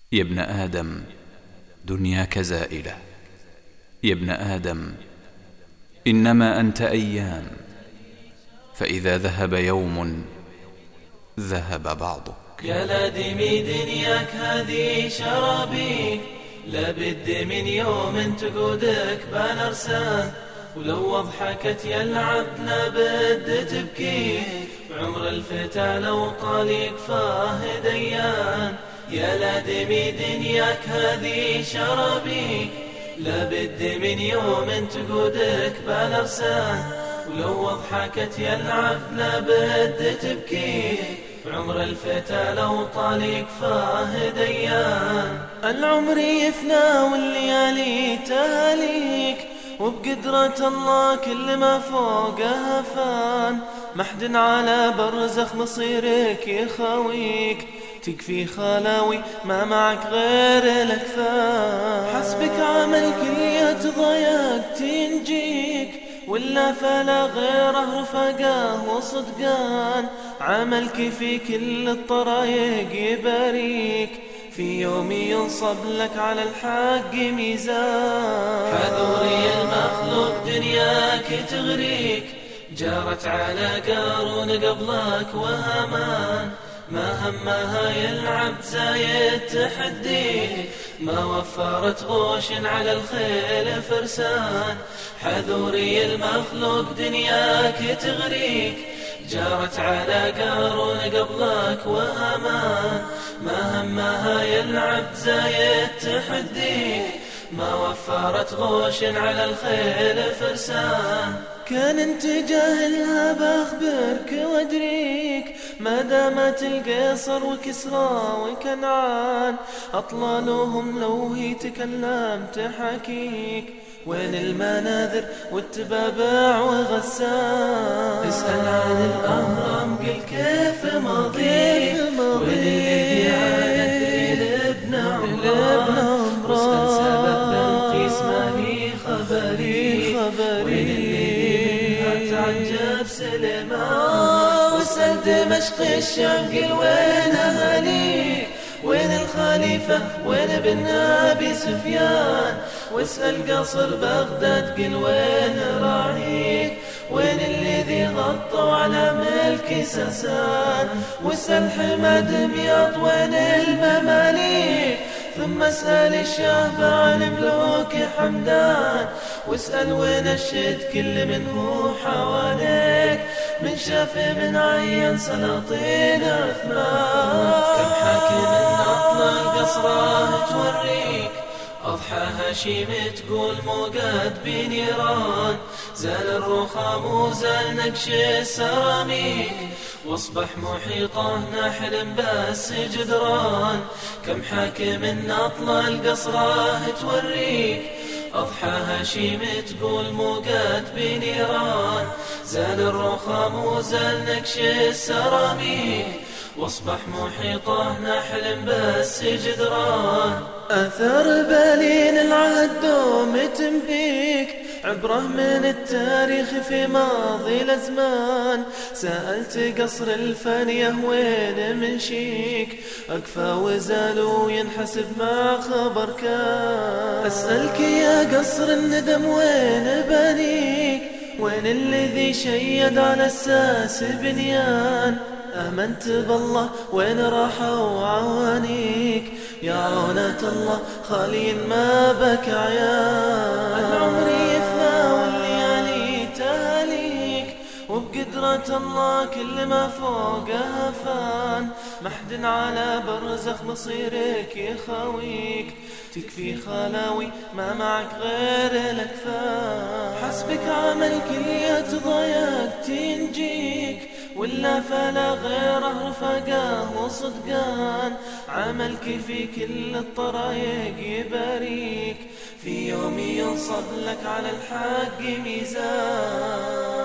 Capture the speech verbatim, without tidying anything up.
يا ابن آدم دنياك زائلة، يا ابن آدم إنما أنت أيام، فإذا ذهب يوم ذهب بعضك. يا لادمي دنياك هذه شرابيك، لابد من يوم تقودك بانرسان، ولو أضحكت يلعب لابد تبكيك، بعمر الفتى لو طالق فاه ديان. يا لادمي دنياك هذه شرابيك، لابد من يوم تقودك بانرسان، ولو أضحكت يلعب لابد تبكيك، بعمر الفتى لو طالق فاه ديان. العمر يفنى والليالي تهاليك، وبقدرة الله كل ما فوقها فان، محد على برزخ مصيرك يخاويك، تكفي خلاوي ما معك غير الأكفان. حسبك عمل كلية ضيق تنجيك، ولا فلا غيره رفقاه وصدقان، عملك في كل الطرايق يباريك، في يوم ينصب لك على الحق ميزان. حذوري المخلوق دنياك تغريك، جارت على قارون قبلك وهامان، ما همها يلعب زايد تحديك، ما وفرت غوش على الخيل فرسان. حذوري المخلوق دنياك تغريك، جارت على قارون قبلك وهامان، ما همها يلعب زايد تحديك، ما وفرت غوش على الخيل فرسان. كان انت جاهلها بأخبرك وادريك، ما دامت القيصر وكسرى وكنعان، أطلالهم لو هي تكلمت حكيك، وين المناذر والتبابع وغسان. اسأل عن الأهرام قل كيف ماضيك، وين اللي عادت لابن عمران، واسأل سبب بلقيس ما هي خبري، وين اللي منها تعجب سليمان. واسأل دمشق الشام قل وين أهاليك، وين الخليفة وين ابن أبي سفيان، واسأل قصر بغداد قل وين راعيك، وين الذي غطوا على ملك ساسان. واسأل حماد دمياط وين المماليك، ثم اسأل الشاه عن ملوك حمدان، واسأل وين الشد كل منه حواليك، من شاف من عين سلاطين عثمان. كم حاكم أطلى القصرة توريك، أضحى هشيم تقول موقد بنيران، زال الرخام وزال نقش السراميك، واصبح محيطه نحلم بس جدران. كم حاكم أطلى القصرة توريك، أضحى هشيم تقول موقد بنيران، زال الرخام وزال نقش السراميك، واصبح محيطه نحلم بس جدران. أثر بالين العهد دوم تنبيك، عبره من التاريخ في ماضي الأزمان. سألت قصر الفانية وين من شيك، أكفى وزالوا ينحسب مع خبر كان. أسألك يا قصر الندم وين بنيك، وين الذي شيد على الساس بنيان. آمنت بالله وين راحوا عوانيك، يا عونة الله خالي ما بك عيان. العمر يفنى والليالي تهاليك، وبقدرة الله كل ما فوقها فان، محد على برزخ مصيرك يخاويك، تكفي خلاوي ما معك غير الأكفان. حسبك عمل كلية ضيق تنجيك، ولا فلا غيره رفقاه وصدقان، عملك في كل الطرايق يباريك، في يوم ينصب لك على الحق ميزان.